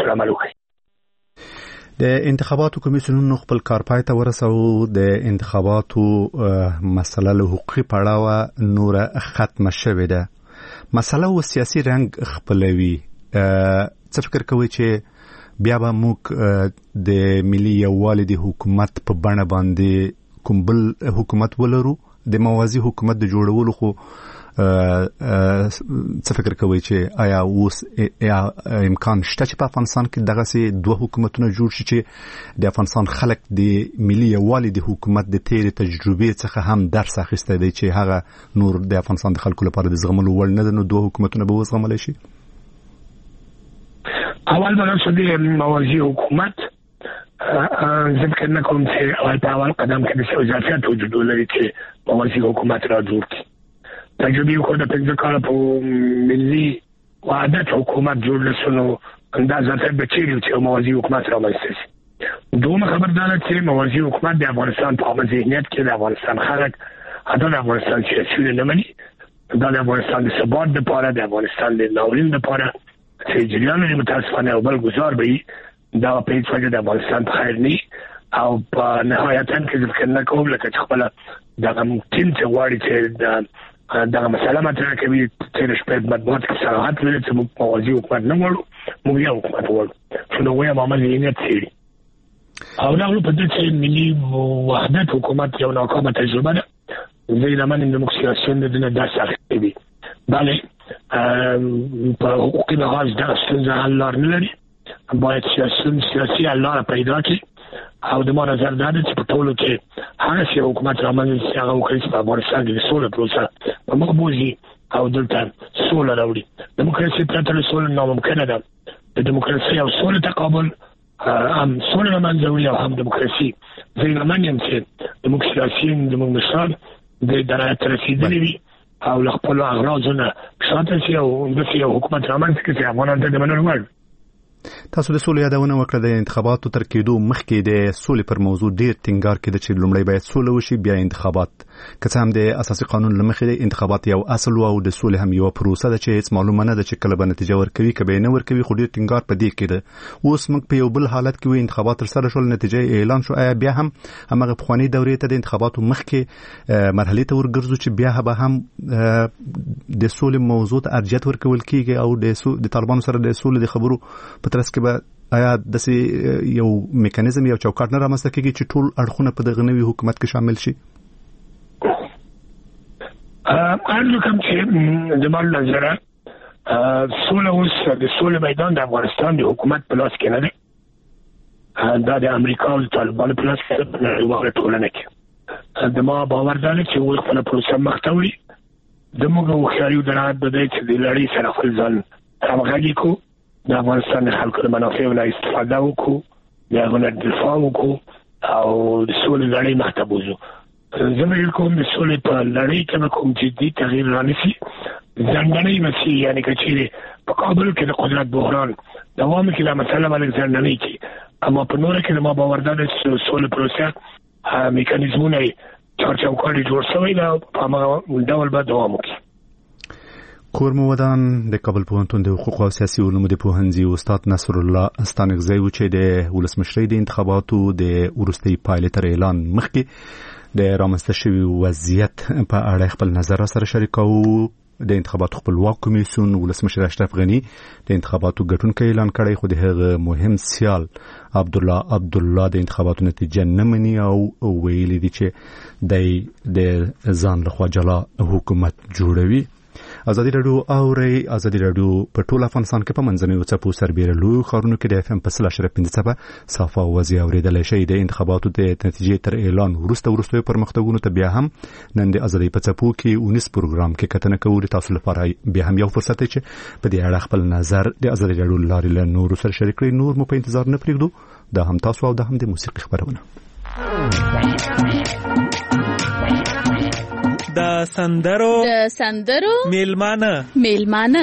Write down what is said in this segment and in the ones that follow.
پر عمل وکړي. د انتخاباتو کمیسیونونو خپل کار پای ته ورسو. د انتخاباتو مسله له حقوقي پړاوه نور ختمه شوې ده. مسله و سیاسي رنګ خپلوي. څه فکر کوي چې بیا به موږ د ملي یووالي د حکومت په بڼه باندې کوم بل حکومت ولرو؟ د موازی حکومت د جوړولو خو څه فکر کوي چې آیا اوس امکان شته چې په افغانستان کې دغه سي دوه حکومتونه جوړ شي چې د افغانستان خلک د ملي یووالي د حکومت د تیر تجربې څخه هم درس اخیسته دی چې هغه نور د افغانستان د خلکو لپاره د زغملو وړ نه ده، نو دوه حکومتونه به وزغمل شي؟ اول بلاسو دی موازی حکومت ذکر نکوم چې اول په اول قدم کې د اضافیات وجود لري چې موازی حکومت را جوړ کړي. تجربه خو د پنځه کال په ملي وحدت حکومت جوړ لسنو اندازه ته بچیږي چې موازی حکومت را منځته شي. دومره خبردار چې موازی حکومت د افغانستان په عامه ذهنیت کې د افغانستان خلک حتی د افغانستان سیاسي نه مني. دا د افغانستان د ثبات لپاره، د افغانستان د ناورین لپاره چې جریان متاسفانه او بل گزار به دا په هیڅ وجه د افغانستان په خیر نه او په نهایتاً کې ذکر نه کوم لکه چې خپل دغه ټیم چې غواړي چې دغه مسله مطرح کوي چې رښتیا مطبوعات کې صراحت لري چې موږ موازی حکومت نه غواړو، موږ یو حکومت غواړو چې نو وایي عمل یې نه تیری او دا په دې چې ملي وحدت حکومت یو ناکامه تجربه ده. زه د من دموکراسي د دنیا درس اخلي. بله په حقوقي لحاظ دا ستونزه حل لار نه لري. باید سیاسي حل لار پیدا کړي او د ما نظر دا دی چې په ټولو کې هغه سي حکومت رامنځته شي هغه وکړي چې په افغانستان کې د سولې پروسه په مخ بوځي او دلته سوله راوړي. دموکراسي پرته له سولې ناممکنه ده. د دموکراسي او سولې تقابل هم سولې له منځه وړي او هم دموکراسي. زه ایمان یم چې زموږ سیاسیین زموږ مشران د درایت رسېدلي وي او له خپلو اغراضو نه شاته شي او داسې یو حکومت رامنځته کړي چې افغانان ته د منلو وړ. تاسو د سولې یادونه وکړه. د انتخاباتو تر کېدو مخکې د سولې پر موضوع ډیر ټینګار کېده چې لومړی باید سوله وشي بیا انتخابات. که څه هم د اساسي قانون له مخې انتخابات یو اصل او د سولې هم یو پروسه ده چې هیڅ معلومه نه ده چې کله به نتیجه ورکوي کله نه ورکوي، خو ډیر ټینګار په دې کې ده. اوس موږ په یو بل حالت کې وي، انتخابات تر سره شول، نتیجه اعلان شو. آیا بیا هم هغه پخوانی دورې ته د انتخاباتو مخکې مرحله ته ورګرځو چې بیا به هم د سولې موضوع ته ارجحیت ورکول کیږي او د طالبانو سره د سولې د خبرو په ترڅ کې به آیا د یو میکانیزم یو چوکاټ نه رامنځته کیږي چې ټول اړخونه په دغه نوي حکومت کې شامل شي؟ ارزو کوم چې د مال نظره سوله اوس د سولې میدان د افغانستان د حکومت په لاس کې نه دی. دا د امریکا او طالبانو په لاس کې په نړیواله ټولنه کې. د ما باور دا چې اوس خپله پروسه مخته وړي. د موږ هوښیاري او درایت به دی چې د لړۍ سره خپل ځان همغږي کړو، د افغانستان د خلکو د منافعو نه استفاده وکړو، د هغو نه دفاع وکړو او د سولې لړۍ مخته بوځو. زه ویل کوم د سولې په لړۍ کې به کوم جدي تغییر رانیسي. ځانګړی مسیر یعنې که چیرې په کابل کې د قدرت بحران دوام کې دا مسله باندې ځانګړی کړي، اما په نوره کې د ما باور دا ده چې سولې پروسه میکانیزمونه یې چارچوکاټ جوړ شوی ده په همغه ډول به دوام وکړي. کورمو ودان د کابل پوهنتون د حقوق او سیاسي علومو د پوهنځي استاد نصر الله ستانکزی و چې د ولسمشرۍ د انتخاباتو د وروستي پایلې تر اعلان مخکې د رامنځته شوي وضعیت په اړه خپل نظر سره شریکوو. د انتخاباتو خپلواک کمیسیون ولسمشر اشرف غنی د انتخاباتو ګټونکی اعلان کړی، خو د هغه مهم سیال عبدالله د انتخاباتو نتیجه نه مني او ویلي دي چې د ځان لخوا جلا حکومت جوړوي. ازادي راډیو په ټول افغانستان کې په منځنیو څپو سربېره لوی ښارونو کې د FM په 100.5 څپه صافه اوازې اورېدلی شي. د انتخاباتو د نتیجې تر اعلان وروسته پرمختګونو ته بیا هم نن د ازادي په څپو کې 19 پروګرام کې کتنه کوو. تاسو لپاره بیا هم یو فرصت دی چې په دې اړه خپل نظر د ازادي راډیو لارې له نورو سره شریک کړئ. نور مو په انتظار نه پرېږدو. دا هم تاسو او دا هم د موسیقي خبرونه. د سندرو میلمانه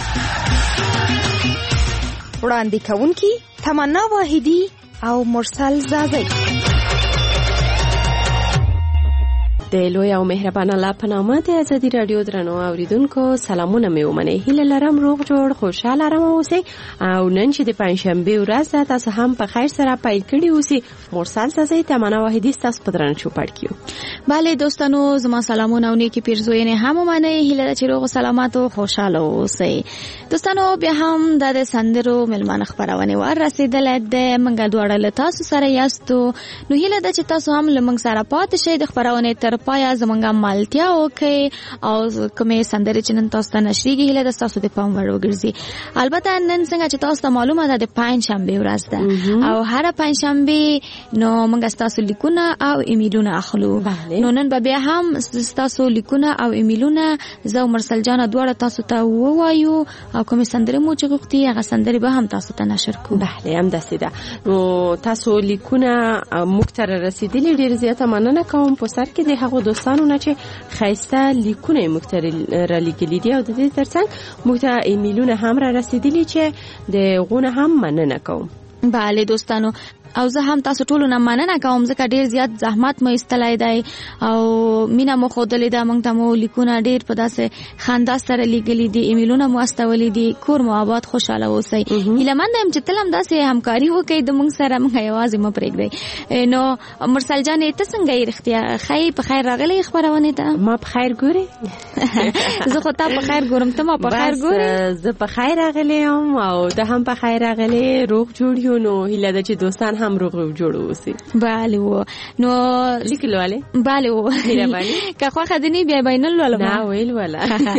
وړاندې کوونکی تمنا واحدی او مرسل زازی. د لوی او مهربان الله په نامه د ازادي رادیو درنو اوریدونکو سلامونه مې ومنئ. هیله لرم روغ جوړ خوشاله آرام اوسئ او نن چې د پنځشنبه ورځ ده تاسو هم په خیر سره پیل کړی اوسئ. مرسل سازی تمنا واحدی تاسو په درنو چوپړ کیو. بله دوستانو زما سلامونه او نیکی پیرزوینه هم ومنئ. هیله چې روغ سلامت او خوشاله اوسئ. دوستانو بیا هم د سندرو ملمان خبرونه ور رسیدلې ده. منګ دواړه له تاسو سره یاستو. نو هیله ده چې تاسو هم لمنګ سره پات شئ. د خبرونه تر پایا زمونږه مالتیا وکي او کومه سندرې چې نن تاسو ته نشریږي هله د تاسو د پام وړ وګرځي. البته نن څنګه چې تاسو ته معلومه ده د پنځشنبه ورځ ده او هر پنځشنبه نو موږ تاسو لیکونه او ایمیلونه اخلو. نو نن بیا هم تاسو لیکونه او ایمیلونه زو مرسل جان دواړه تاسو ته ووایو او کومه سندرې مو چې غوښتي هغه سندرې به هم تاسو ته نشر کوو. بله هم داسې ده. نو تاسو لیکونه موږ ته رسیدلي ډېر زیاته مننه کوم په سر کې د هغو دوستانو نه چې خیسته لیکونه موږ ته رالیږلي دي او د دې ترڅنګ موږ ته ایمیلونه هم را رسیدلي چې د غونه هم مننه کوم. بله دوستانو او زه هم تاسو ټول نه مننه کوم ځکه ډیر زیات زحمت مې استلای دی او مینا مو خودلې دا موږ ته مو لیکونه ډیر په داسې خندا سره لیکلي دي ایمیلونه مو استولې دي. کور مو آباد خوشاله اوسئ. هیله مند یم چې تلم داسې همکاري وکړئ د موږ سره. موږ یوازې مو پرېږدئ. نو مرسل جان ته څنګه یې رښتیا خی په خیر راغلی خبرونه ته؟ ما په خیر ګوري. زه خو تا په خیر ګورم ته ما په خیر ګوري. زه په خیر راغلی یم او ته هم په خیر راغلی. روغ جوړ یو. نو هیله ده چې دوستان هم روغ جوړ اوسئ. بله و نو لیکلواله بله و که خو خدنی بیا بینل ولا نه ویل ولا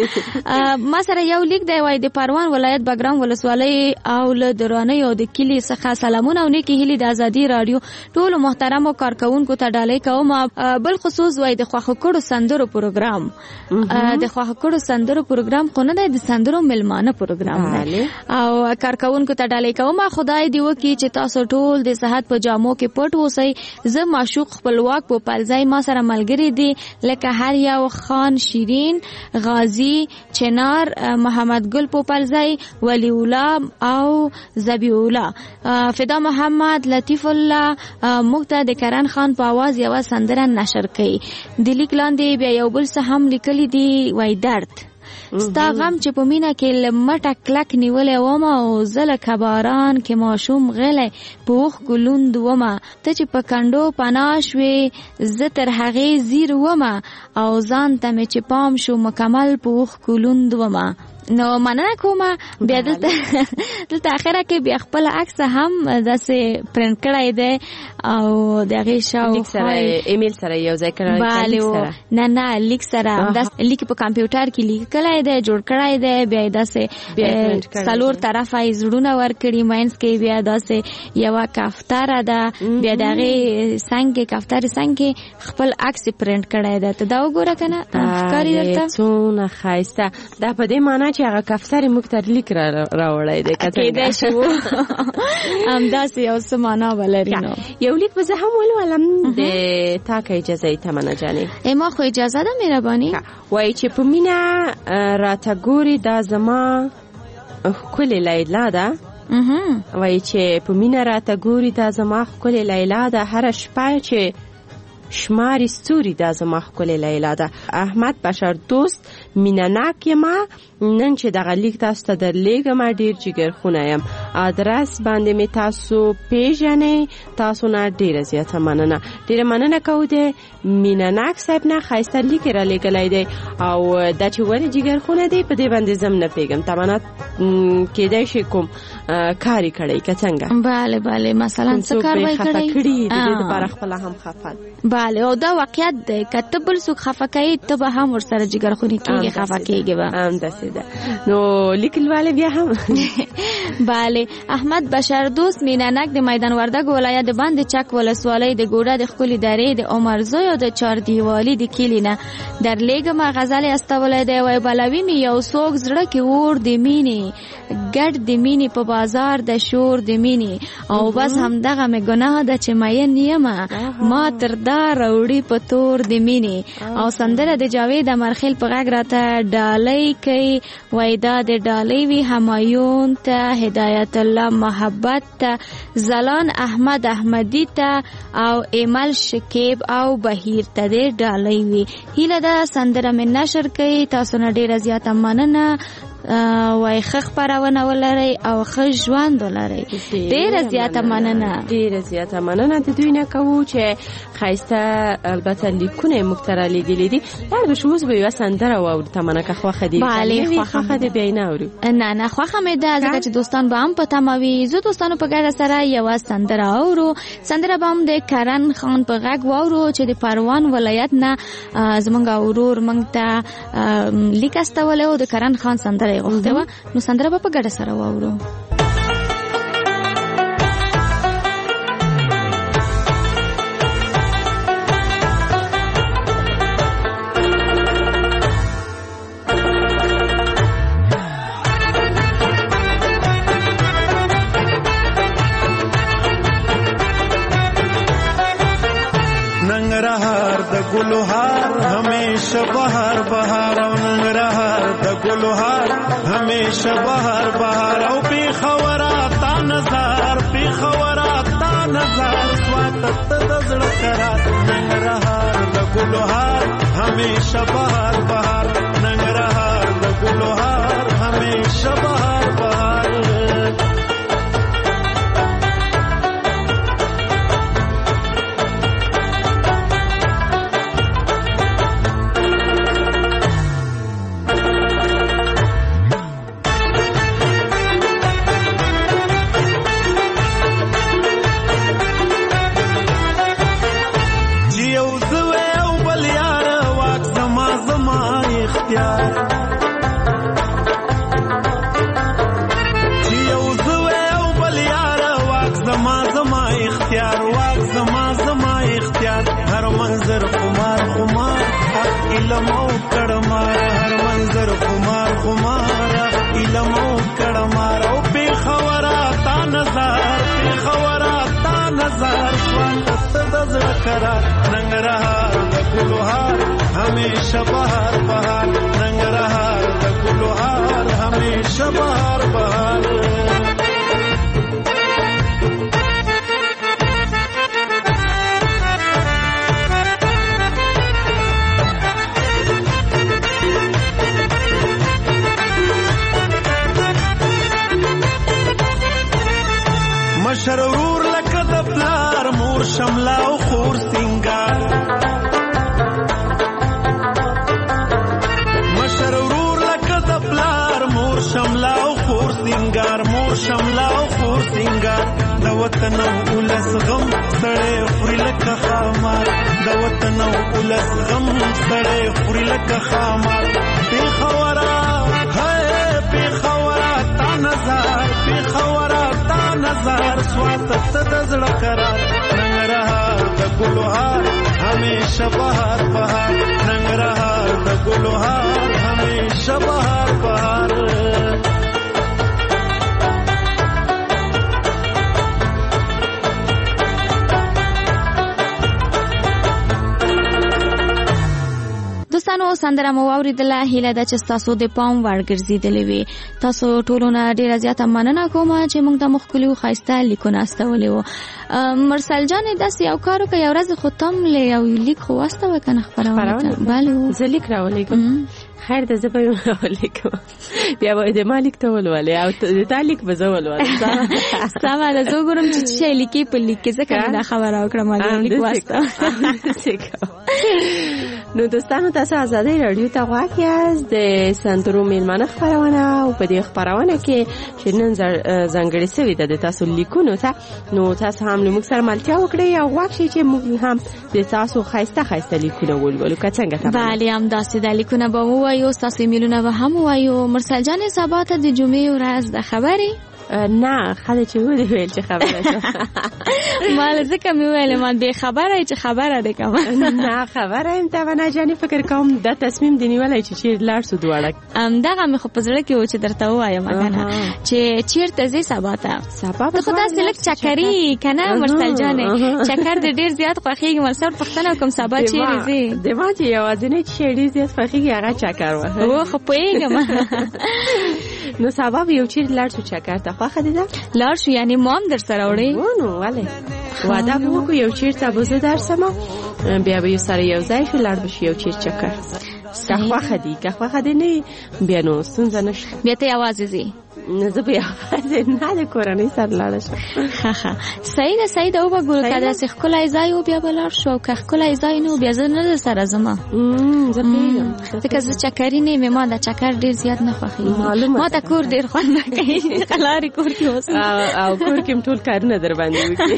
ما سره یو لیک دی وای د پروان ولایت بګرام ولسوالۍ او له درانه یو د کلی څخه سلامونه او نیکی هیلي د ازادي رادیو ټول محترم کارکونکو ته ډالۍ کوم. بل خصوص وای د خوخه کړو سندرو پروګرام د خوخه کړو سندرو پروګرام خو نه دی د سندرو ملمانه پروګرام دی او کارکونکو ته ډالۍ کوم. خدای دی وکي چې تاسو ټول د صحت په جامو کې پټ اوسئ. زه معشوق خپلواک په پلځای ما سره ملګری دي لکه هر یو خان شیرین غازی چنار محمد ګل په پلځای ولی الله او زبی الله فدا محمد لطیف الله مقتد کرن خان په आवाज یو سندره نشر کړي. د لیک لاندې بیا یو بل څه هم لیکلي دي وای درد ستا غم چې په مینا کې لمټه کلک نیولې ومه او زله کباران کې ماشوم غلې پوخ ګلوند ومه ته چې په کندو پناشوي زه تر هغې زیر ومه او ځان ته مې چې پام شو مکمل پوخ ګلوند ومه. نو مننه کومه. بیا دلته اخره کې بیا خپل عکس هم داسې پرنټ کړی دی او دغه شاو لیک سره ایمیل سره یو ځای کړی. بله نه لیک سره داس لیک په کمپیوټر کې لیکلای دی جوړ کړی دی بیا داسې څلور طرفه یې زړونه ورکړي ماینس کې بیا داسې یو کافتاره ده بیا دغه څنګه کافتاره څنګه خپل عکس پرنټ کړی دی. ته دا وګوره کنه ښکاري درته څونه ښایسته. دا په دې معنی چې هغه کفتر موږ ته لیک راوړی دی کېدای شي همداسې یو څه معنا ولري. نو یو لیک به زه هم ولولم د تا که اجازه تمنا جانې؟ ما خو اجازه ده مهرباني. وایي چې په مینه راته ګوري دا زما ښکلې لیلا ده. وایي چې په مینه راته ګوري دا زما ښکلې لیلا ده. هره شپه چې شماري ستوري دا زما ښکلې لیلا ده. احمد بشر دوست مینناک یم. نن چې دغه لیک تاسو ته درلیږم ډېر جګرخونه یم. ادرس باندې مې تاسو پیژنئ. تاسو نه ډېره زیاته مننه. ډېره مننه کوو د مینناک صاحب نه ښایسته لیک را لیږلی دی او دا چې ولې جګرخونه دی په دې باندې زم نه پوهېږم. تمنا کېدای شي کوم کار یې کړی که څنګه؟ بله مثلا څه کار وایي کړی د دې لپاره خپله هم خفه. بله او دا واقعیت دی که ته بل څوک خفه کوي ته به هم ورسره جګرخونې کېږي خفه کېږي به همداسې ده. نو لیکلواله بیا هم بله احمد بشر دوست میننک د میدان وردګ ولایت د باندې چک ولسوالۍ د ګوډه د ښکلي درې د عمر زوی او د چار دیوالي د کلي نه درلیږم غزل استولی دی. وایي بلوي مې یو څوک زړه کې اور د مینې ګډ د مینې په بازار د شور د مینې او بس همدغه مې ګناه ده چې مین یمه ما تر دا راوړي په تور د مینې. او سندره د جاوید امرخیل په غږ راته ډالۍ کوي. وایي دا د ډالۍ وي همایون ته هدایت حکمت الله محبت ته، زلان احمد احمدی ته او ایمل شکیب او بهیر ته دې ډالۍ وي. هیله ده سندره مې نشر کړي. تاسو نه ډیره زیاته مننه. وای ښه خپرونه ولرئ او ښه ژوند ولرئ. ډیره زیاته مننه. ډیره زیاته مننه د دوی نه کوو چې ښایسته البته لیکونه موږ ته رالیږلي دي. لاړ به شو اوس به یوه سندره واورو. تمنه که خوښه دي؟ بله خوښه دي بیا یې نه اورو. نه خوښه مې ده ځکه چې دوستان به هم په تمه وي. زه دوستانو په ګډه سره یوه سندره اورو. سندره به هم د کرن خان په غږ واورو چې د پروان ولایت نه زمونږ ورور موږ ته لیک استولی و. د کرن خان سندره یې غوښتې وه. نو سندره به په ګډه سره واورو. गुलहार हमेशा बहार बहार नंगरहार द गुलहार हमेशा बहार बहार ओ बेखबरा ता नजार बेखबरा ता नजार स्वागत दजड़ करा नंगरहार द गुलहार हमेशा बहार बहार नंगरहार द गुलहार हमेशा बहार बहार इलमो कड़मार हर मंजर खुमार खुमार इलमो कड़मार ओ बेखबरा ता नजार स्वागत दजड़ करा नंगरहार द गुलहार हमेशा बहार बहार नंगरहार द गुलहार हमेशा बहार बहार مشرور لکه د پلار مور شملا او خور سنگار مشرور لکه د پلار مور شملا او خور سنگار مور شملا او خور سنگار د وطن ولس غم سړې خوري لکه خامار د وطن ولس غم سړې خوري لکه خامار بیخورا ہے بیخورا تا نظر بیخورا نظر स्वागत दजड़ करा नंगरहार द गुलहार हमेशा बहार बहार नंगरहार द गुलहार हमेशा बहार बहार دوستانو سندره مو واوریدله. هیله ده چې تاسو د پام وړ ګرځېدلې وي. تاسو ټولو نه ډیره زیاته مننه کوم چې موږ ته مخکلي و ښایسته لیکونه استولي وو. مرسل جانې داسې یو کار وکړه یو ورځ خو تم له یو لیک خو واستوه که نه خپرونه ته؟ بله زه لیک راولیږم. خیر ده زه به یې راولیږم بیا به د ما لیک ته ولولې او د تا لیک به زه ولولم. سمه ده زه وګورم چې څه شی لیکې په لیک کې ځکه مې دا خبره وکړه ما لیک واستوه. نو دوستانو تاسو آزادۍ راډیو ته غواړئ یاست د سندرو میلمانه خپرونه او په دې خپرونه کې چې نن ځانګړې شوې ده د تاسو لیکونو ته نو تاسو هم له موږ سره ملتیا وکړئ او غواړئ چې موږ هم د تاسو ښایسته لیکونه ولولو که څنګه ته بله همداسې دا لیکونه به ووایو ستاسو ایمیلونه به هم ووایو. مرسل جانې سبا ته د جمعې ورځ ده خبرې نه خاله چې ودی ویل چې خبره ده مال ځکه مې ویل ما به خبره چې خبره ده کوم نه خبره ام ته نه جاني فکر کوم د تصمیم دی نیولای چې چیر لاړ سو دواړه دغه مې خو په زړه کې و چې درته وایم کنه چې چیرته زی سبا ته ته خدای سلک چکرې کنه مرسل جانې چکر د ډیر زیات خوخیږي مرسل پښتنه کوم سبا چیرې زی د ما چې یوازینی چې ډیر زیات خوخیږي هغه چکر و خو پوهیږم نو سبب یو چیر لاړ شو چکر ته خوښه دي دا لاړ شو یعنی مام در سره وړي نو ولې واده وکړو یو چیر ته بوزه درسمه بیا به یو سره یو ځای شو لاړ بشو یو چیر چکر که خوښه دي نه بیا نو ستونزه نشته بیا ته یوازې ځي زه بیا نه د کورنۍ سره لاړ شم صحیح ده وګورو که داسې ښکلی ځای و بیا به لاړ شو که ښکلی ځای نه و بیا زه نه سره ځم زه پوهېږم ځکه زه چکري نه یم ما دا چکر ډېر زیات نه خوښېږي ما ته کور ډېر خوند نه کوي قلارې کور کې اوسم او کور کې ټول کارونه در باندې وکړي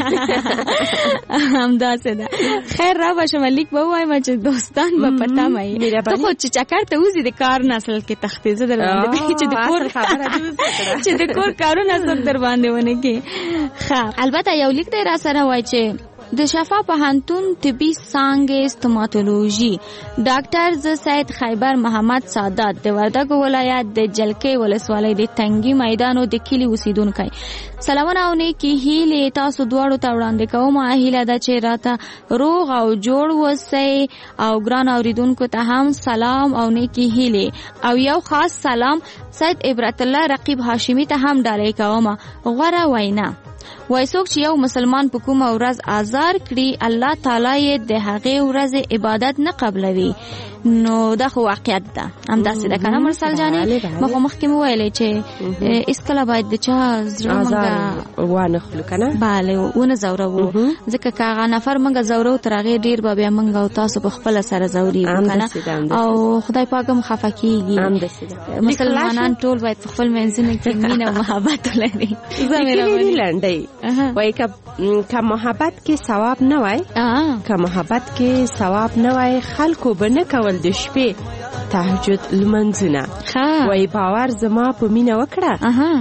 همداسې ده خیر را باشم لیک به ووایم چې دوستان به په تمه یې ته خو چې چکر ته وځې د کار نه اصل کې تختې زه در باندې چې د کور خبره چې د کور کارونه څوک در باندې ونه کې البته یو لیک دی را سره وای چې د شفا پوهنتون طبي څانګې ستوماتولوژي ډاکټر سید خیبر محمد سادات د وردګو ولایت د جلکې ولسوالۍ د تنګي میدانو د کلی اوسیدونکو سلامونه او نیکی هیله تاسو دواړو ته وړاندې کوم هیله ده چې راته روغ او جوړ وسئ او ګران اوریدونکو ته هم سلام او نیکی هیله او یو خاص سلام سید عبرت الله رقیب هاشمی ته هم ډالۍ کوم غوړه وینا وای څوک چې یو مسلمان په کومه ورځ آزار کړي الله تعالی یې د هغې ورځې عبادت نه قبلوي نو دا خو واقعیت ده همداسې ده کنه مرسل جانې مخکې مو ویلې چې هېڅکله باید د چا زړه موږ وانه خلو کنه بله ونه ځوروو ځکه که هغه نفر موږ ځورو تر هغې ډېر به بیا موږ او تاسو په خپله سره ځورېږو کنه او خدای پاک هم خفه کېږي مسلمانان ټول باید په خپل منځونو کې مینه او محبت ولري لنډۍ وایي که محبت کې ثواب نه وای که محبت کې ثواب نه وای خلکو به نه کول د شپې تهجد لمنځونه وای باور زما په مینه وکړه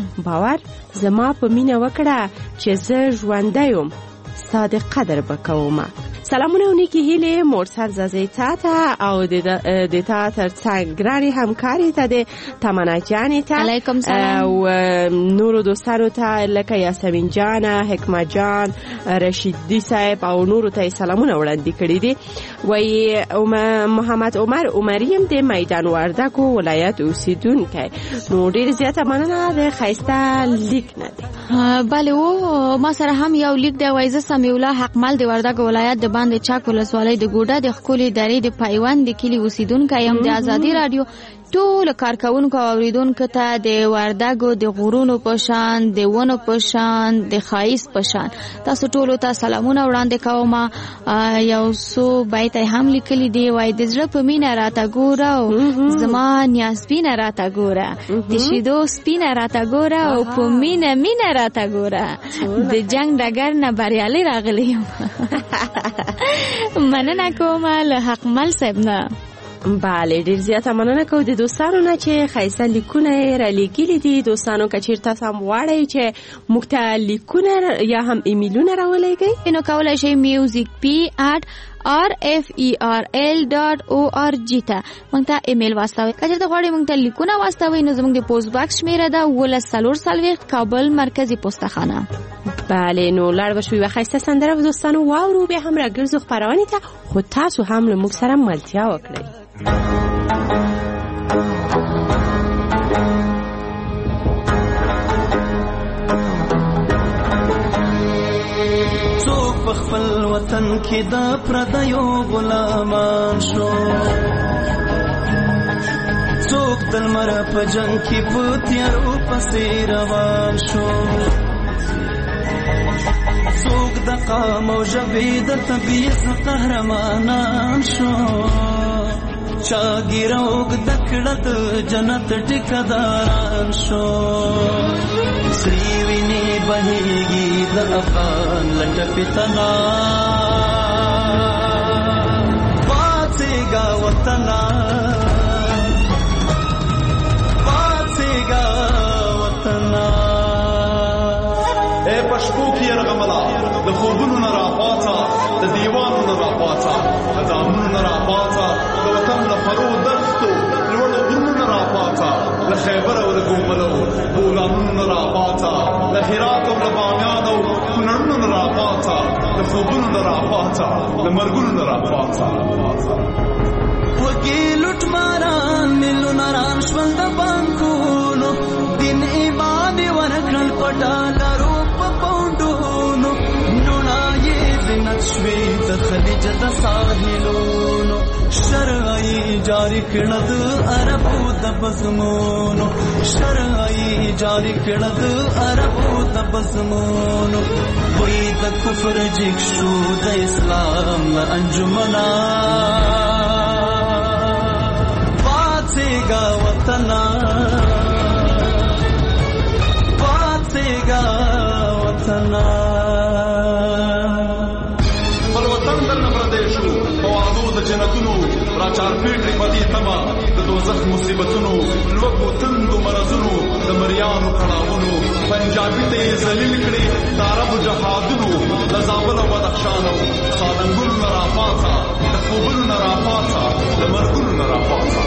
چې زه ژوندی یم ستا د قدر به کومه سلامونه و نیکی هیله مرسل زازی تا او د تا تر څنګ ګرانې همکارې ته د تمنا جانې ته علیکم سلام او نورو دوستانو ته لکه یاسمین جانه حکمت جان رشیدی صاحب او نورو ته سلامونه وړاندې کړي دي وایي محمد عمر عمریم د میدان وردګو ولایت اوسیدونکی نو ډېر زیاته مننه د ښایسته لیک نه دی بله و ما سره هم یو لیک دی وایي زه سمیع الله حقمل د وردګو ولایت د باندې چاک ولسوالۍ د ګوډه د ښکلې درې د پیوند د کلي اوسیدونکی یم د ازادي راډیو ټول کارکونکو او اوریدونکو ته د وردګو د غرونو په شان د ونو په شان د ښایست په شان تاسو ټولو ته سلامونه وړاندې کوم یو څو بیت هم لیکلي دي وایي د زړه په مینه راته ګوره او زما نیاز سپینه راته ګوره د شیدو سپینه راته ګوره او په مینه راته ګوره د جنگ ډګر نه بریالي راغلی یم مننه کوم له حقمل صاحب نه بله ډیر زیاته مننه کوم د دوستانو نه چې ښایسته لیکونه یې رالیږلي دي دوستانو که چېرته تاسو هم غواړئ چې موږ ته لیکونه یا هم ایمیلونه راولېږئ نو کولی شئ musicp@rferl.org ته موږ ته ایمیل واستوئ که چېرته غواړئ موږ ته لیکونه واستوئ نو زموږ د پوسټ باکس شمېره ده 1840 کابل مرکزي پوسټخانه بله نو لاړ به شو یوه ښایسته سندره به دوستانو واورو بیا هم راګرځو خپرونې ته خو تاسو هم له موږ سره ملتیا وکړئ څوک په خپل وطن کې د پردیو غلامان شو څوک د لمر په جنګ کې په تیارو پسې روان شو څوک د قام او ژبې د طبیعت قهرمانان شو چا ګیره اوږده کړه د جنت ټیکهداران شو سرې وینې بهېږي د افغان له ټپې تنا پاڅېږه وطنه پاڅېږه وطنه ای په شپو کې یرغمله د خوبونو نه راپاڅه د دیوانو نه راپاڅه د ځانونو نه راپاڅه د وطن له پرو دښتو لوړو غرونو نه راپاڅه له خیبر او له ګوملو بولانونو نه راپاڅه له هرات او له بامیان او کونړونو نه راپاڅه د خوبونو نه راپاڅه د مرګونو نه راپاڅه وږي لوټماران میلیونران شول د بانکونو دې ډالرو په پاونډونو نونایې زینت شوې د خلیج د ساحلونو شرعي جاری کړه د عربو د بزمونو شرعي جاری کړه د عربو د بزمونو وې د کفر جګ شو د اسلام له انجمنا پاتېږه وطنا پاتېږه وطنا بل وطن درنه پردی شو په وعدو د جنتونو راچار پیټري پدې تما د دوزخ مصیبتونو لوګو تندو مرزونو د مریانو کړهونو پنجابي ته ذلیل کړي د عربو جهادونو د زابل او بدخشانو سالنګونو نه راپاڅه د خوبونو نه راپاڅه د مرګونو نه راپاڅه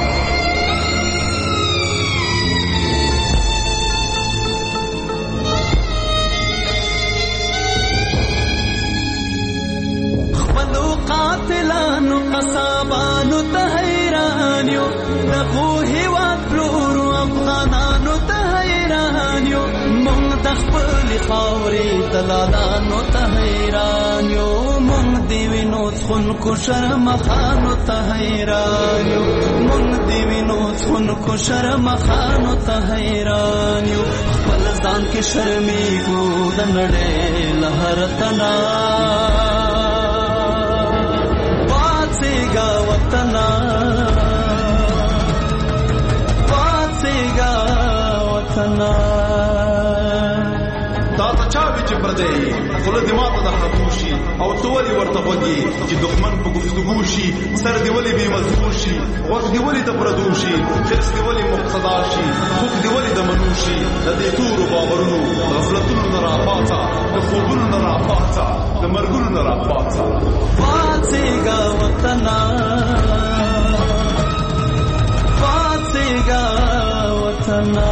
قاتلانو قصابانو ته حیران یو دغو هیواد پلورو افغانانو ته حیران یو مونږ د خپلې خاورې دلالانو ته حیران یو مونږ د وینو څښونکو شرمخانو ته حیران یو مونږ د وینو څښونکو شرمخانو ته حیران یو خپل ځان کې شرمېږو د نړۍ له هر تنا پاتېږه وطنا پاتېږه وطنا دا ته چا وی چې پردی خوله دې ماته د خبوشي او ته ولې ورته غوږې چې دښمن په گفتگو شي سر دې ولې بې مضبوط شي غوږ دې ولې د پردو شي حرص دې ولې مقتدا شي خوب دې ولې د منو شي د دې تورو باورونو غفلتونو نه راپاڅه د خوبونو نه راپاڅه د مرګونو نه راپاڅه پاتېږه وطنا پاتېږه وطنا.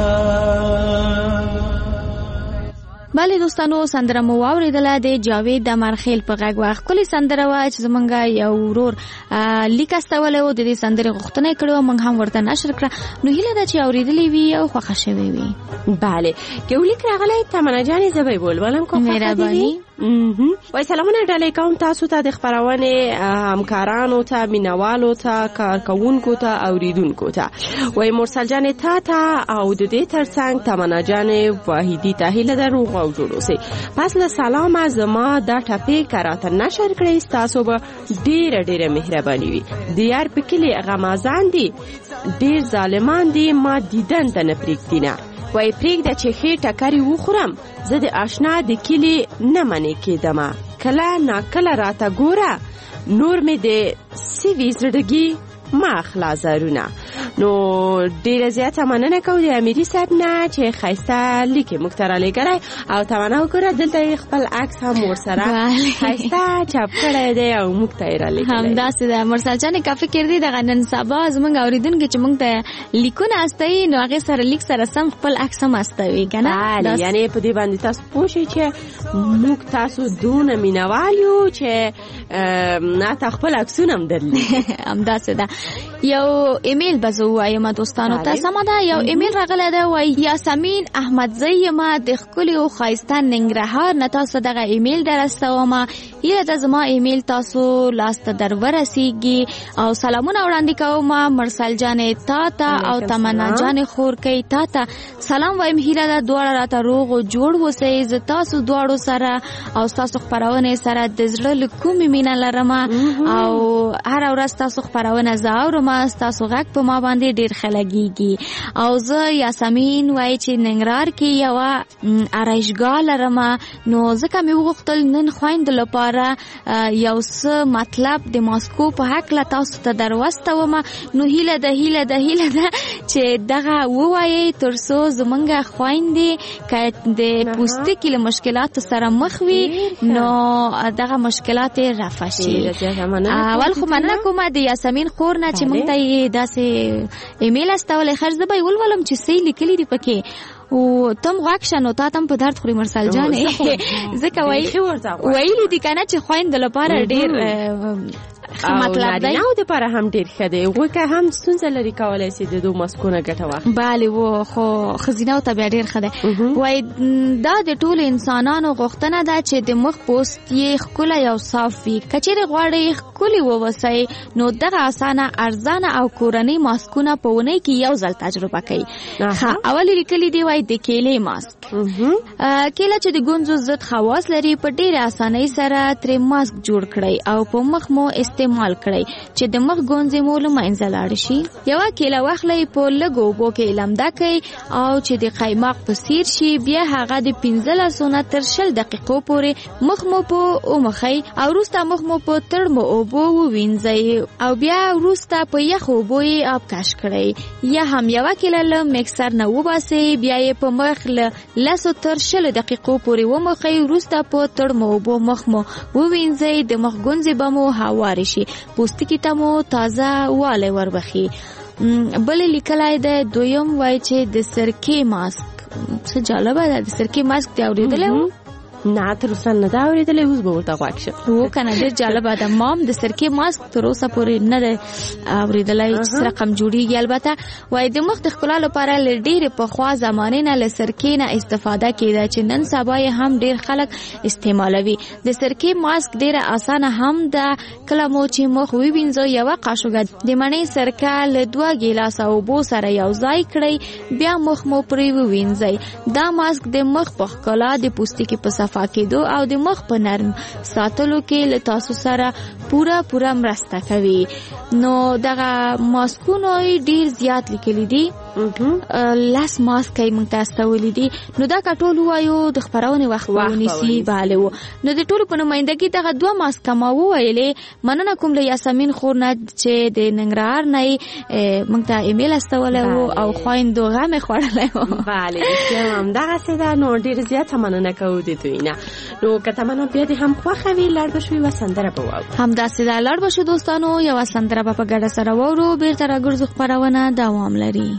بله دوستانو سندره مو واوریدله د جاوید د مرخیل په غږ وخت کلی سندره وه چې زمونږ یو ورور لیک استولی و د دې سندرې غوښتنه یې کړې وه موږ هم ورته نشر کړه نو هیله ده چې اوریدلې وي او خوښه شوې وي. بله که یو لیک راغلی تمنه جانې زه به یې ولولم که مهرباني. وای سلامونه ډالۍ کوم تاسو ته د خپرونې همکارانو ته مینوالو ته کارکوونکو ته اوریدونکو ته وای مرسل جانې تا او د دې ترڅنګ تمنه جانې واحدي ته هیله ده روغ او جوړ اوسئ. پس له سلامه زما دا ټپې که راته نشر کړئ ستاسو به ډېره مهرباني وي. د یار په کلي غمازان دي ډېر ظالمان دي ما دیدن ته نه پرېږدي نه وای پرېږده چې ښې ټکرې وخورم زه د آشنا د کلي نه منې کېدمه کله ناکله راته ګوره نور مې د سوي زړګي ما اخلا زارونه. نو ډیره زیاته مننه کوم د امیري صاحب نه چې ښایسته لیکې موږ ته رالیږلی او تمنه وکړه دلته خپل عکس هم ورسره ښایسته چاپ کړی دی او موږ ته یې رالیږلی. همداسې ده مرسل جانې کا فکر دی دغه نن سبا زموږ اورېدونکي چې موږ ته لیکونه استوي نو هغې سره لیک سره سم خپل عکس هم استوي که نه. بله یعنې په دې باندې تاسو پوه شئ چې موږ تاسو دونه مینوال یو چې حتی خپل عکسونه هم درلیږي. همداسې ده. یو ایمیل به زه ووایم دوستانو ته سمه ده. یو ایمیل راغلی ده وایي یاسمین احمدزی یم د ښکلي او ښایسته ننګرهار نه تاسو دغه ایمیل در استوم. هیله ده زما ایمیل تاسو لاسته در ورسیږي او سلامونه وړاندې کوم مرسل جانې تا ته او تمنا جانې خورکۍ تا ته سلام وایم. هیله ده دواړه راته روغ او جوړ اوسئ. زه تاسو دواړو سره او ستاسو خپرونې سره د زړه له کومې مینه لرم او هره ورځ تاسو خپرونه زه اورم ستاسو غږ په ما باندې ډېر ښه لګېږي. او زه یاسمین وایي چې ننګرهار کې یوه آرایشګاه لرم نو ځکه مې وغوښتل نن خویندو لپاره یو څه مطلب د ماسکو په هکله تاسو ته در واستوم. نو هیله ده چې دغه ووایئ تر څو زمونږ خویندې که د پوستکي له مشکلاتو سره مخ وي نو دغه مشکلات یې رفع شي. اول خو مننه کوم د یاسمین خور نه چې موږ ته یې داسې ایمیل استولی. خیر زه به یې ولولم چې څه یې لیکلي دي پکې او تم غوږ شه نو تا ته هم په درد خوري مرسل جانې ځکه ویلي دي که نه چې خویندو لپاره ډېر مطلب دی نو د لپاره هم ډیر ښه دی وکه هم ستونزه لري کولای شي د دوه ماسکونه ګټه واخلي. bale و خو خزینه ته بیا ډیر ښه دی. وای دا د ټول انسانانو غوښتنه ده چې د مخ پوست یې ښکلی او صاف وي. کچېرې غواړئ ښکلي ووسئ نو دغه اسانه ارزانه او کورنۍ ماسکونه په اونۍ کې یو ځل تجربه کړئ. اول لیکلي دی وای د کیلې ماسک. کیله چې د ګونځو ضد خواص لري په ډېره اسانۍ سره ترې ماسک جوړ کړئ او په مخ مو استعمال کړئ چې د مخ ګونځې مو له منځه لاړ شي. یوه کیله واخلئ په لږو اوبو کې لمده کړئ او چې د قیماق په څیر شي بیا هغه د 15 نه تر 20 دقیقو پورې مخ مو په ومخئ او وروسته مخ مو په تړمو اوبو ووینځئ او بیا وروسته په یخو اوبو یې آبکش کړئ. یا هم یوه کیله له میکسر نه وباسئ بیا یې په مخ له 10 تر 20 دقیقو پورې ومخئ وروسته په تړمو اوبو مخ مو ووینځئ د مخ ګونځې به مو هوارې شي پوستکي ته مو تازه والی وربخي. بل لیکلی دی دویم وای چې د سرکې ماسک. څه جالبه ده د سرکې ماسک دی اورېدلی و؟ نه تر اوسه نه ده اورېدلی اوس به ورته غوږ شم. و که نه ډېر جالبه ده. ما هم د سرکې ماسک تر اوسه پورې نه دی اورېدلی چې څه رقم جوړېږي. البته وایي د مخ د ښکلا لپاره له ډېرې پخوا زمانې نه له سرکې نه استفاده کېده چې نن سبا یې هم ډېر خلک استعمالوي. د سرکې ماسک ډېره اسانه هم ده. کله مو چې مخ ووینځو یوه قاشوګه د مڼې سرکه له 2 ګیلاسه اوبو سره یو ځای کړئ بیا مخ مو پرې ووینځئ. دا ماسک د مخ په ښکلا د پوستکي په صفا کېدو او د مخ په نرم ساتلو کې له تاسو سره پوره مرسته کوي. نو دغه ماسکونه ډیر زیات لیکلي دي. 10 ماسک یې موږ ته استولي دي. نو دا کټول وایو د خپرونې وخت ونیسي. bale و نو د ټولو په نمایندګۍ دغه 2 ماسک ما وویلې. مننه کوم له یاسمین خور نه چې د ننګرهار نه موږ ته ایمیل استولی و او خویندو غم خوړلی و. bale هم دغسې ده. نو ډېر زیاته مننه کوو د دوی نه. نو که تمنا بیا دې هم خوښه وي لاړ به شو یوه سندره به واورو. همداسې ده لاړ به شو دوستانو یوه سندره به په ګډه سره واورو. بېرته راګرځو خپرونه دوام لري.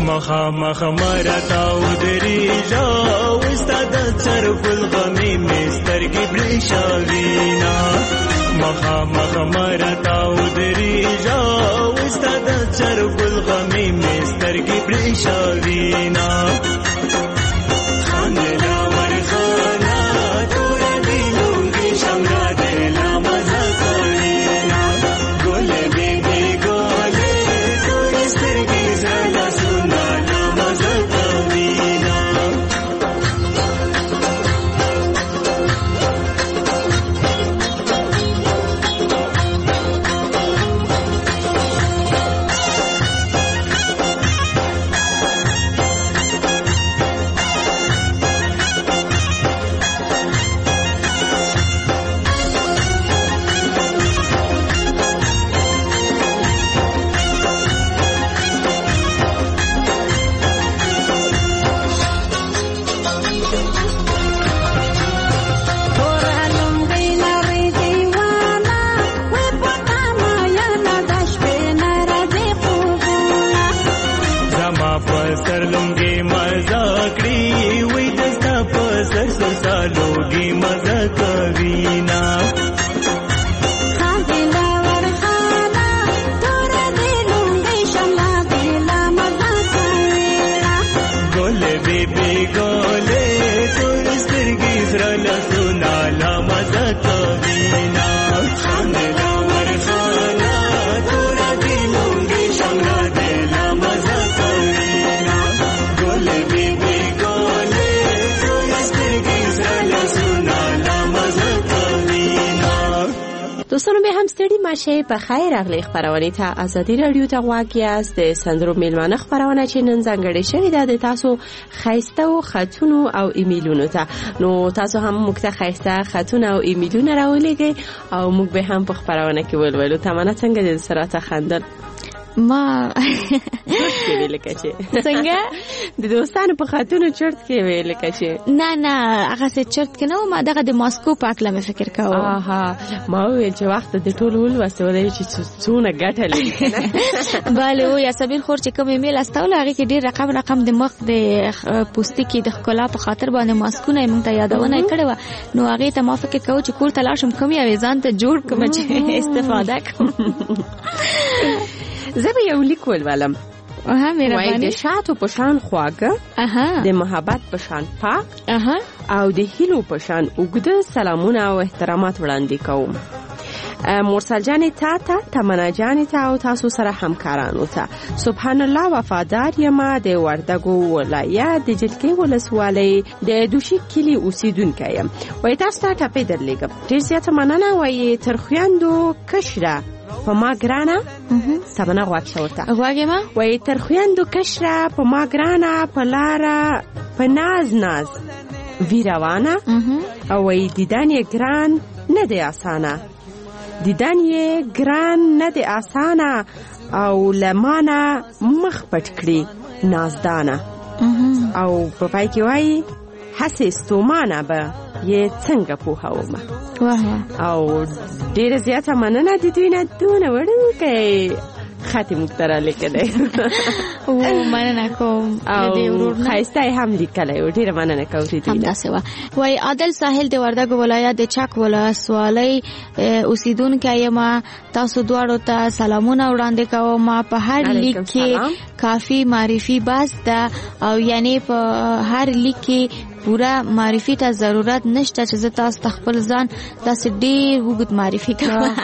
مخامخ مرتاو دریجا وستاد صرف الغمی مسترگی برشاوینا مخامخ مرتاو دریجا وستاد صرف الغمی مسترگی برشاوینا خاندلا ورخانا تورا دیلونگی شمرا دیلا مزا کولینا گل بیبی گولی توری سترگی زرلا سونا لا مزا کولینا دوستانو به هم ستړي ماشه په خیر اغلی خبرونه ته ازادي رادیو ته غواګی است د سندرو میلمانه خبرونه چې نن ځانګړې شوې ده د تاسو خایسته او خطونو او ایمیلونو ته نو تاسو هم موږ ته خایسته خطونه او ایمیلونه راولېږئ او موږ به هم په خبرونه کې ولولو. تمنه څنګه د سراته خندل ما کې ویل کچې څنګه د دوستانو په خاتونو چرت کې ویل کچې نه هغه څه چرت کې نو ما دغه د ماسکو په اړه مې فکر کاوه. آها ما ویل چې وخت د ټول ول وسته ودی چې څونه ګټه لري. bale و یا صبر خور چې کوم ایمیل استول هغه کې ډیر رقم د مخ د پوستکی د ښکلا په خاطر باندې ماسکو نه مونږ ته یادونه کړې و نو هغه ته ما فکر کاوه چې کور ته لاړ شم کوم یو ځان ته جوړ کوم چې استفاده کوم. زه به یو لیک ولولم. مهرباني. د شاتو په شان خواږه د محبت په شان پاک او د هیلو په شان اوږده سلامونه او احترامات وړاندې کوم. مرسل جان ته تمنا جان ته او تاسو سره همکارانو ته سبحان الله وفادار یم د وردګو ولایت د جلکې ولسوالۍ د دوشي کلی اوسیدونکی یم. وای تاسو ته ټاپې درلېږم. ډېر زیاته مننه. وای ترخیاندو کشره په ما ګرانه سمنه غواړم ورته غواړم وای ترخیاندو کشره په ما ګرانه په لاره په ناز وی روانه او وای دیدن یې ګران نه دی اسانه دیدن یې ګران نه دی اسانه او لمانه مخ پټ کړي نازدانه او په پای کې وای هسې ستومانه به یې څنګه پوهاومه. او ډېره زیاته مننه د دوی نه دونه وړوکی خطي موږ ته رالیکلی او مننه کوم او ښایسته یې هم لیکلی و. ډېره مننه کوم د دوی نه. همداسې وه. وایي عادل ساحل د وردګو ولایت د چک ولسوالۍ اوسیدونکی یم. تاسو دواړو ته سلامونه وړاندې کوم. په هر لیک کې کافي معرفي بس ده او یعنی په هر لیک کې پورا معرفي ته ضرورت نشته چې زه تاسو ته خپل ځان داسې ډېر وګت معرفي کوم.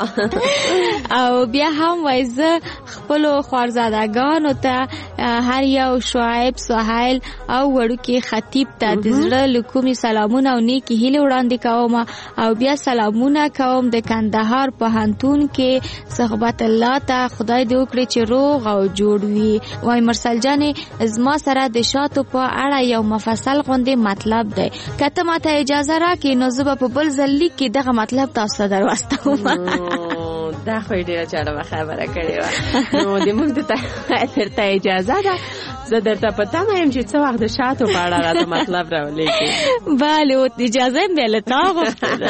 او بیا هم وایي زه خپلو خوارزادګانو ته هر یو شعیب سهیل او وړوکي خطیب ته د زړه له کومې سلامونه او نیکې هیلې وړاندې کوم. او بیا سلامونه کوم د کندهار پوهنتون کې صحبت الله ته. خدای دې وکړي چې روغ او جوړ وي. وایي مرسل جانې زما سره د شاتو په اړه یو مفصل غوندې مطلب دی. که ته ماته اجازه راکړې نو زه به په بل ځل لیک کې دغه مطلب تاسو ته در واستوم. دا خو ډیره چاله خبره کړې و. نو د موږ درته اجازه ده زه درته پته وایم چې څه وخت د شاتو په اړه راته مطلب راولېږي. بله او اجازه مې له تا غوښتله.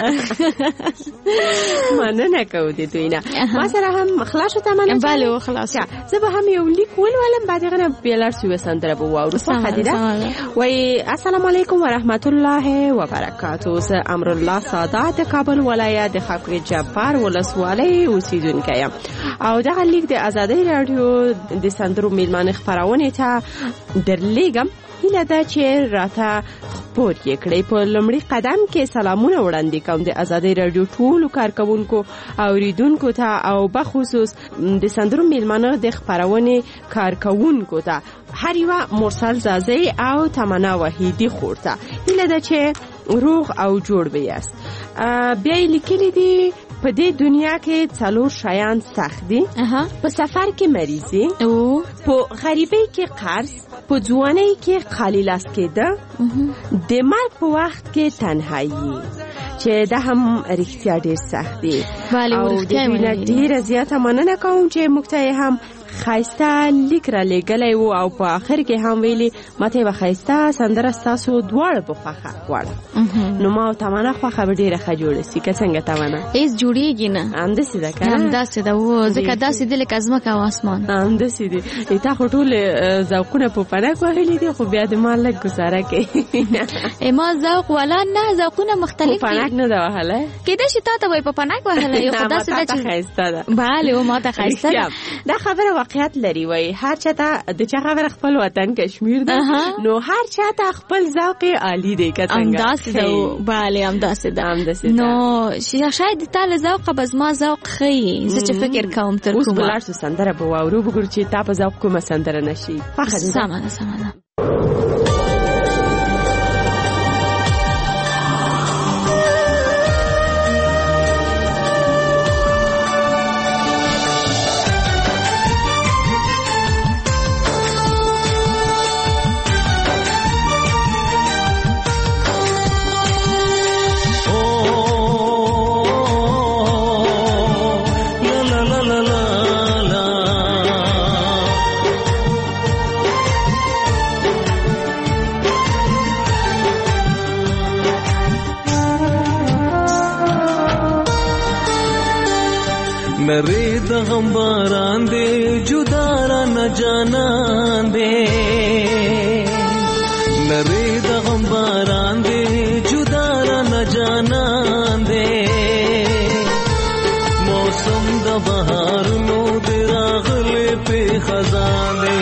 مننه کوو د دوی نه. ما سره هم خلاص شو تمنه. بله خلاص. زه به هم یو لیک ولولم بعد هغه نه بیا لاړ شو سندره به واورو. ښه دي ده. وایي السلام علیکم ورحمت الله وبرکاتو. زه امرالله سادات د کابل ولایت د خاک جبار ولسوالۍ اوسیدونکی یم او دغه لیک د ازادۍ راډیو د سندرو میلمانه خپرونې ته درلیږم. هیله ده چې راته خپور یې کړئ. په لومړي قدم کې سلامونه وړاندې کوم د ازادۍ راډیو ټولو کارکوونکو اوریدونکو ته او بخصوص د سندرو میلمانه د خپرونې کارکوونکو ته، هر یوه مرسل زازی او تمنا وحیدی خور ته. هیله ده چې روغ او جوړ به یاست. بیا یې لیکلي دي په دې دنیا کې 4 شیان سخت دي. په سفر کې مریضي، په غریبۍ کې قرض، په ځوانۍ کې خالی لاس کېده، د مرګ په وخت کې تنهایی، چې دا هم رښتیا ډېر سخت دي. او د دوی نه ډېره زیاته مننه کوم چې موږ ته هم خایسته لیک را لېږلی و او په آخر کې هم ویلي ماته به خایسته سندره ستاسو دواړه په خوښه غواړم. نو ما او تمنا خوښه به ډېره ښه جوړه سي. که څنګه تمنا؟ هېڅ جوړېږي نه. همداسې ده که همداسې ده و ځکه داسې دي لکه ځمکه او اسمان. همداسې دي. تا خو ټول ذوقونه په پنک وهلي دي خو بیا د ما لږ ګزاره کوي. ما ذوق ولا نه ذوقونه مختلف دي. په پنک نه ده وهلی؟ کېدای شي تا ته وایي په پنک وهلی خو داسې ده چې ښایسته ده. بله و ما ته ښایسته ده. دا خبره واقعیت لري. وایي هر چا ته د چا خبره خپل وطن کشمیر ده نو هر چا ته خپل ذوق عالی دی. که څنګه؟ همداسې ده. بله همداسې ده. نو شاید تا له ذوقه به زما ذوق ښیي. زه چې فکر کوم تر کومه اوس به لاړ شو سندره به واورو وګورو چې تا په ذوق کومه سندره نه شي. خوښه ده؟ سمه ده سمه ده. نری د غم باران دے جدا را نہ جانان دے، نری د غم باران دے جدا را نہ جانان دے، موسم د بہار نو دے راغلے پہ خزان دے.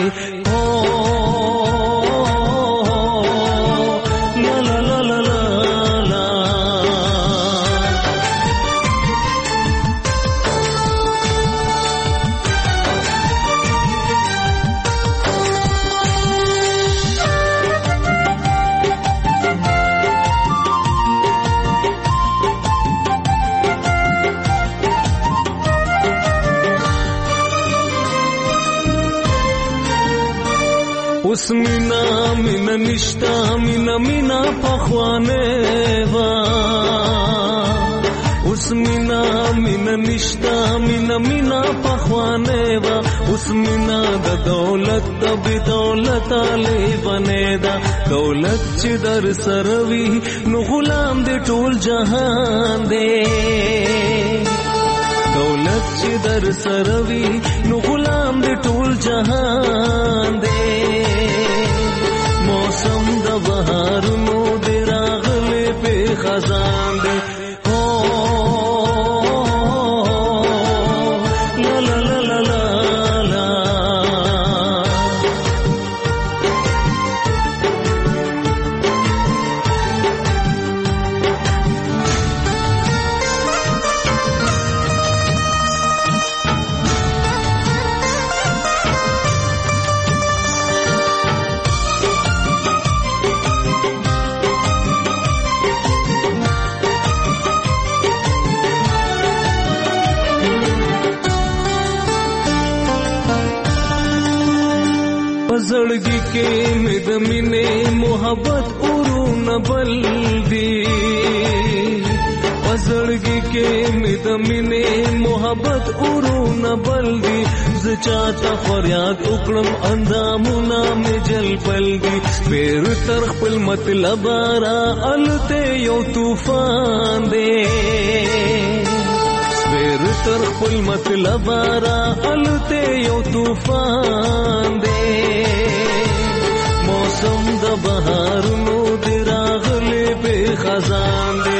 اوس مینا مینا نشتا مینا مینا پخوانه وا، اوس مینا مینا نشتا مینا مینا پخوانه وا، اوس مینا د دولت د بی دولت علی بنے دا، دولت چې در سروي نو غلام دې ټول جهان دې، دولت چې در سروي نو غلام دې ټول جهان دې، موسم د بهار نو دې راغلې په خزان دې. زړګي کې مې د مینې محبت اورونه بل دي، پزړګي کې مې د مینې محبت اورونه بل دي زه چاته فریاد وکړم اندامونه مې جل بل دي پیر تر خپل مطلب را الته یو طوفان دی پیر تر خپل مطلب را الته یو طوفان دی موسم د بهارونو دی راغلی به خزان دی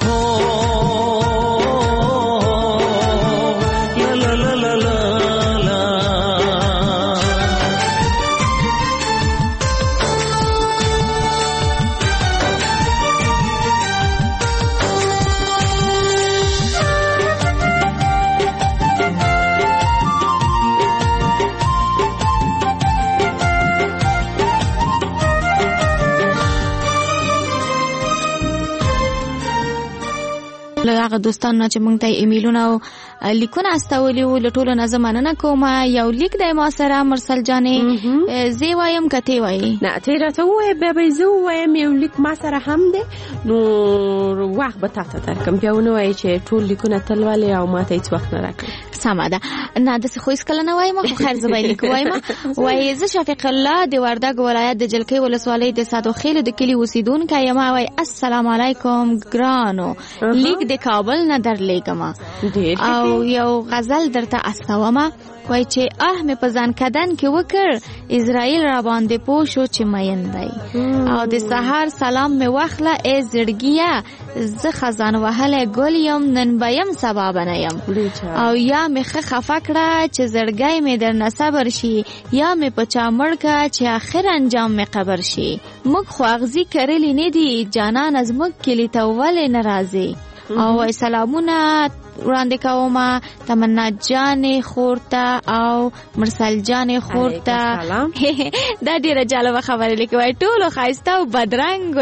هغه دوستانو چې مونږ ته ایمیلونه او لیکونه استولي و له ټولو نه زه مننه کوم. یو لیک دی ما سره مرسل جانې زه وایم که ته وایې؟ نه ته راته ووایې بیا به زه ووایم. یو لیک ما سره هم دی نو وخت به تا ته درکړم بیا ونه وایې چې ټول لیکونه تل ولې او ما ته هېڅ وخت نه راکړې. سمه ده نه داسې خو هېڅکله نه وایم خو خیر زه به یې لیک وایم. وایي زه شفیق الله د وردګ ولایت د جلکۍ ولسوالۍ د سادوخیلو د کلي اوسېدونکی یم. وایي السلام علیکم ګرانو لیک د کابل نه درلیږم او یو غزل درته استومه. وای چې مې په ځان کدن کې وکړ اسرائیل را باندې پوه شو چې مین دی او د سحر سلام مې واخله ای زړګیه زه خزان وهلی ګل یم نن به یم سبا به نه یم او یا مې ښه خفه کړه چې زړګی مې درنه صبر شي یا مې په چا مړ کړه چې آخر انجام مې قبر شي. موږ خو اغزي کرلی نه دي جانان زموږ کلي ته ولې نه راځي. او سلامونه وړاندې کوم تمنا جان خورته او مرسل جان خورته. دا ډیره جالبه خبره لیکوي ټولو ښایسته او بدرنګ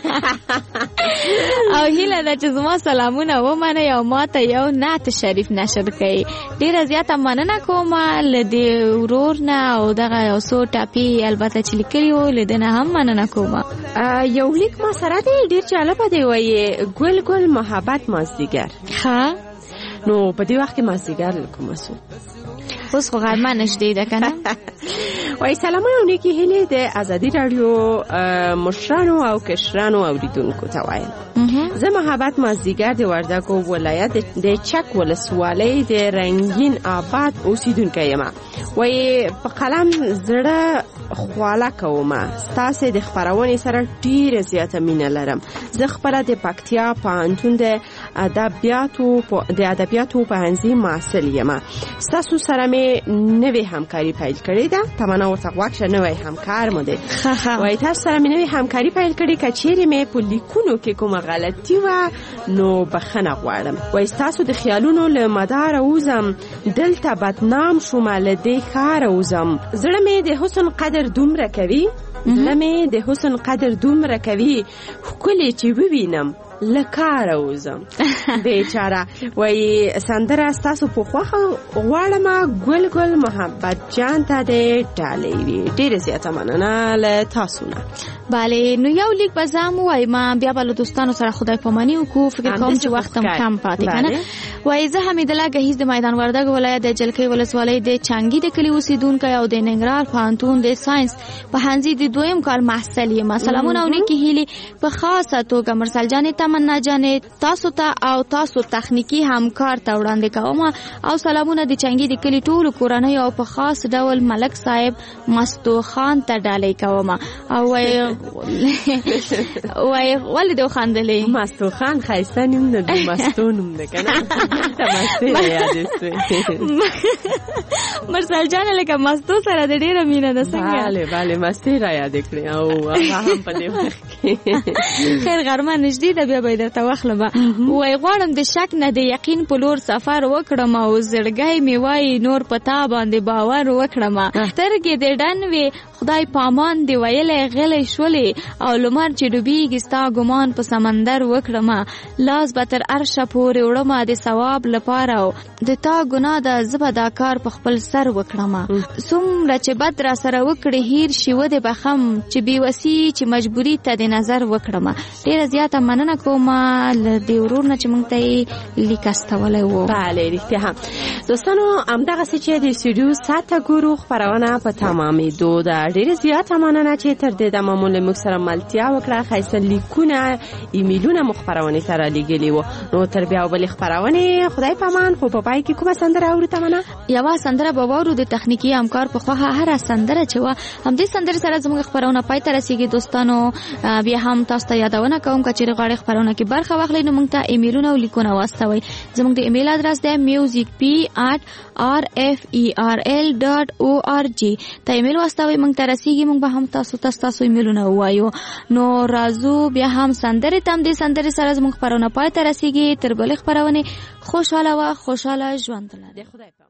او هیله ده چې زما سلامونه ومنئ او ماته یو نعت شریف نشر کړئ. ډیره زیاته مننه کوم له دې ورور نه او دغه یو څو ټاپي البته چې لیکلي وو له دې نه هم مننه کوم. یو لیک ما سره دی ډیر جالبه دی. وایي ګل ګل محبت مازدیګر. ها نو په دې وخت کې مازدیګر کومه سو اوس خو غرمه نشته ده کنه. وای سلامونه نیکی هیله د ازادي رادیو مشرانو او کشرانو اوریدونکو ته وایم. زه محبت مازدیګر د وردګ ولایت د چک ولسوالۍ د رنگین آباد اوسیدونکی یم. وای په قلم زړه خواله کوم ستاسو د خبرونې سره ډیره زیاته مینه لرم. زه خپل د پکتیا پوهنتون د ادبیاتو پوهنځي محصل یم. ستاسو سره مې نوې همکاري پیل کړې ده. تمنا ورته واکشه نوې همکار مو ده. وای تاسو سره مې نوې همکاري پیل کړې کچېرې مې په لیکونو کې کومه غلطي و نو بخښنه غواړم. وای تاسو د خیالونو له مدار اوزم دلته بدنام شوم له دې ښار اوزم. زړه مې د حسن قدر دومره کوي زړه مې د حسن قدر دومره کوي ښکلې چې ووینم لکار اوزم. بیچاره وای سندره ستاسو په خوښه غواړم ګل ګل محبت جان ته د ډالۍ وي. ډیره زیاته مننه له تاسو نه. بله نو یو لیک بزم وای ما بیا بل دوستانو سره خدای پامانی وکړو فکر کوم چې وختم کم پاتې کنه. وای زه حمیدالله گهیز د میدان وردګ ولایت د جلکۍ ولسوالۍ د چنګي د کلي اوسیدونکی او د ننګرهار پوهنتون د ساينس پوهنځي د دویم کال محصل یم. سلامونه او نیکی هیلې په خاصه توګه مرسل جان تمنا جان تاسو ته او تاسو تخنیکی همکار ته وړاندې کوم او سلامونه د چنګي د کلي ټولو کورنۍ او په خاص ډول ملک صاحب مستو خان ته ډالۍ کوم. او وای ولې د خاندلې مستو خان خایسته نوم نه د مستو نوم نه کنه ته مستې یاد استې مرسل جان لکه مستو سره د ډیره مینه ده څنګه. bale مستې را یاد کړې او هم په دې وخت کې خیر غرمه نږدې ده بیا به درته واخلم. وای غواړم د شک نه د یقین په لور سفر وکړم او زړګی مې وای نور پتا باندې باور وکړم. سترګې د ډن وي خدای پامان دی ویلې غلې شولې او لمر چې ډوبېږي ستا ګمان په سمندر وکړم لاس به تر عرشه پورې وړم د ثواب لپاره د تا ګناه ده زه به دا کار په خپل سر وکړم څومره چې بد را سره وکړې هیر شي ودې بخم چې بېوسي چې مجبوري ته د نظر وکړم. ډېره زیاته مننه کوم له دې ورور نه چې موږ ته یې لیک استولی و. بله رښتیا هم دوستانو همدغسې چې د سټوډیو ساعت ته ګورو خپرونه په تمامېدو ده. ډېره زیاته مننه چې تر دې دمه مو له موږ سره ملتیا وکړه. ښایسته لیکونه ایمیلونه مو خپرونې ته رالیږلي وو. نو تر بیا بلې خپرونې خدای پامان. خو په پای کې کومه سندره اورو تمنه؟ یوه سندره به واورو د تخنیکي همکار په خواهه هره سندره چې وه همدې سندرې سره زموږ خپرونه پای ته رسېږي. دوستانو بیا هم تاسو ته یادونه کوم که چېرې غواړئ خپرونه کې برخه واخلئ نو موږ ته ایمیلونه او لیکونه واستوئ. زموږ د ایمیل ادرس دی musicp@rferl.org ته ایمیل واستوئ موږ ته رسېږي. موږ به هم تاسو ایمیلونه ووایو. نو راځو بیا هم سندرې ته همدې سندرې سره زموږ خپرونه پای ته رسېږي. تر بلې خپرونې خوشحاله ژوند لرئ.